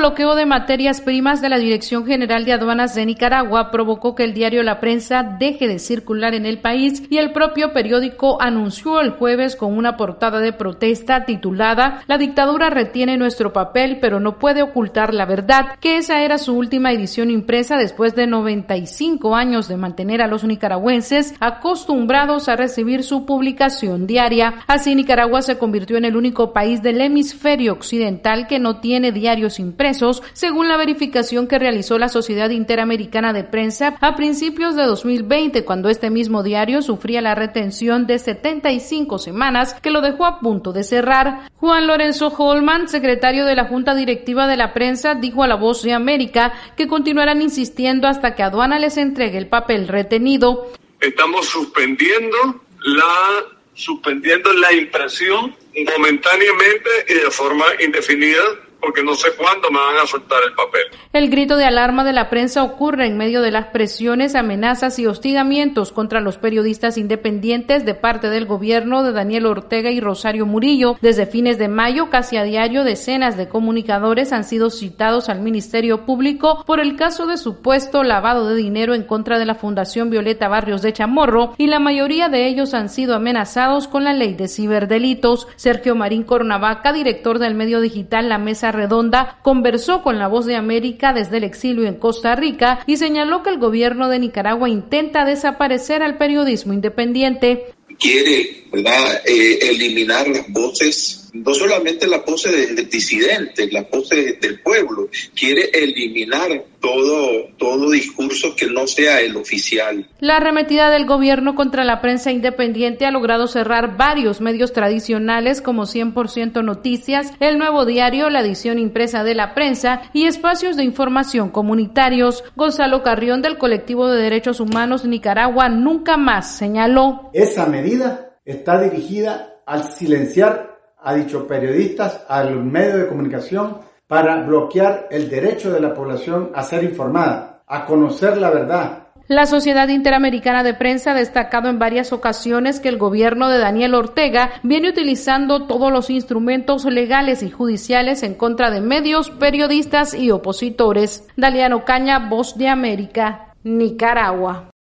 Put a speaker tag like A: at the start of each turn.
A: bloqueo de materias primas de la Dirección General de Aduanas de Nicaragua provocó que el diario La Prensa deje de circular en el país y el propio periódico anunció el jueves con una portada de protesta titulada "La dictadura retiene nuestro papel, pero no puede ocultar la verdad", que esa era su última edición impresa después de 95 años de mantener a los nicaragüenses acostumbrados a recibir su publicación diaria. Así, Nicaragua se convirtió en el único país del hemisferio occidental que no tiene diarios impresos, según la verificación que realizó la Sociedad Interamericana de Prensa a principios de 2020, cuando este mismo diario sufría la retención de 75 semanas que lo dejó a punto de cerrar. Juan Lorenzo Holman, secretario de la Junta Directiva de la Prensa, dijo a La Voz de América que continuarán insistiendo hasta que Aduana les entregue el papel retenido.
B: Estamos suspendiendo la impresión momentáneamente y de forma indefinida, porque no sé cuándo me van a soltar el papel.
A: El grito de alarma de la prensa ocurre en medio de las presiones, amenazas y hostigamientos contra los periodistas independientes de parte del gobierno de Daniel Ortega y Rosario Murillo. Desde fines de mayo, casi a diario, decenas de comunicadores han sido citados al Ministerio Público por el caso de supuesto lavado de dinero en contra de la Fundación Violeta Barrios de Chamorro, y la mayoría de ellos han sido amenazados con la ley de ciberdelitos. Sergio Marín Cornavaca, director del medio digital La Mesa Redonda, conversó con La Voz de América desde el exilio en Costa Rica y señaló que el gobierno de Nicaragua intenta desaparecer al periodismo independiente.
C: Quiere, ¿verdad?, eliminar las voces, no solamente las voces de disidentes, las voces del pueblo, quiere eliminar todo discurso que no sea el oficial.
A: La arremetida del gobierno contra la prensa independiente ha logrado cerrar varios medios tradicionales como 100% Noticias, El Nuevo Diario, la edición impresa de La Prensa y espacios de información comunitarios. Gonzalo Carrión, del colectivo de derechos humanos Nicaragua Nunca Más, señaló:
D: esa medida está dirigida al silenciar a dichos periodistas, a los medios de comunicación, para bloquear el derecho de la población a ser informada, a conocer la verdad.
A: La Sociedad Interamericana de Prensa ha destacado en varias ocasiones que el gobierno de Daniel Ortega viene utilizando todos los instrumentos legales y judiciales en contra de medios, periodistas y opositores. Daliano Caña, Voz de América, Nicaragua.